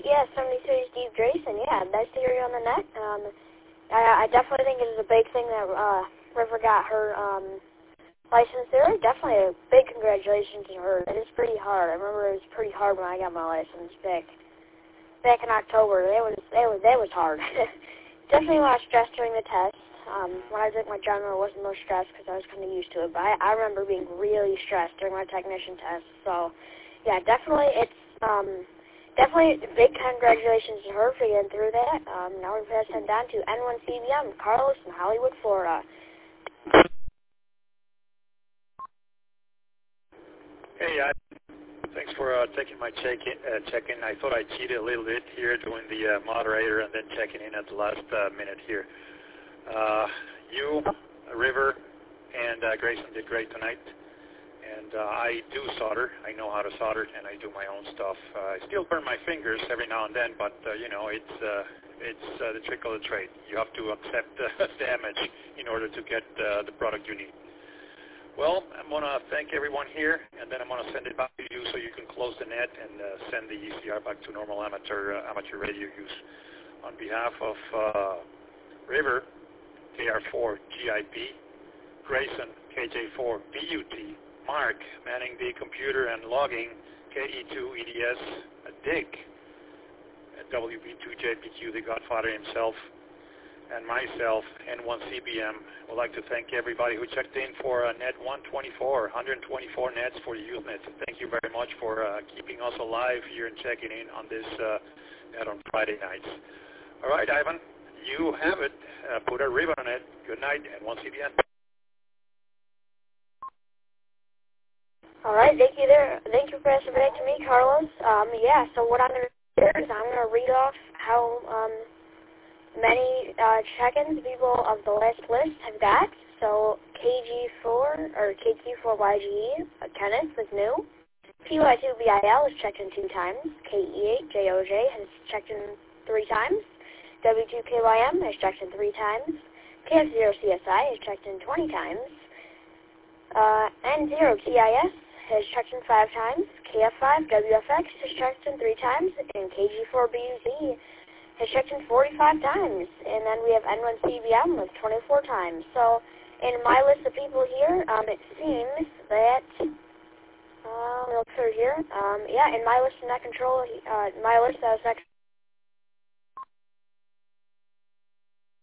Yeah, 73 Steve Grayson. Yeah, nice to hear you on the net. I definitely think it is a big thing that River got her license there. Definitely a big congratulations to her. It is pretty hard. I remember it was pretty hard when I got my license back in October. It was hard. Definitely a lot of stress during the test. When I took my general, it wasn't no stress because I was kind of used to it. But I remember being really stressed during my technician test. So, yeah, definitely it's definitely a big congratulations to her for getting through that. Now we're passing down to N1CBM, Carlos in Hollywood, Florida. Hey, thanks for taking my check-in. I thought I cheated a little bit here doing the moderator and then checking in at the last minute here. You, River, and Grayson did great tonight. And I do solder. I know how to solder, and I do my own stuff. I still burn my fingers every now and then, but you know, it's the trick of the trade. You have to accept damage in order to get the product you need. Well, I'm going to thank everyone here, and then I'm going to send it back to you so you can close the net and send the ECR back to normal amateur radio use. On behalf of River, KR4 GIP, Grayson, KJ4 BUT, Mark, manning the computer and logging, KE2 EDS, Dick, WB2JPQ, the Godfather himself, and myself, N1CBM. Would like to thank everybody who checked in for net 124 nets for the Usenet. Thank you very much for keeping us alive here and checking in on this net on Friday nights. All right, Ivan, you have it. Put a ribbon on it. Good night, N1CBM. All right, thank you there. Thank you for passing it back to me, Carlos. Yeah, so what I'm going to do is I'm going to read off how many check-ins people of the last list have got. So KG4 or KQ4YGE, Kenneth is new. PY2BIL has checked in 2 times. KE8JOJ has checked in 3 times. W2KYM has checked in 3 times. KF0CSI has checked in 20 times. N0TIS has checked in 5 times. KF5WFX has checked in 3 times. And KG4BUZ has checked in 45 times. And then we have N1CBM with 24 times. So in my list of people here, it seems that, let me look through here. Yeah, in my list of net control, my list as next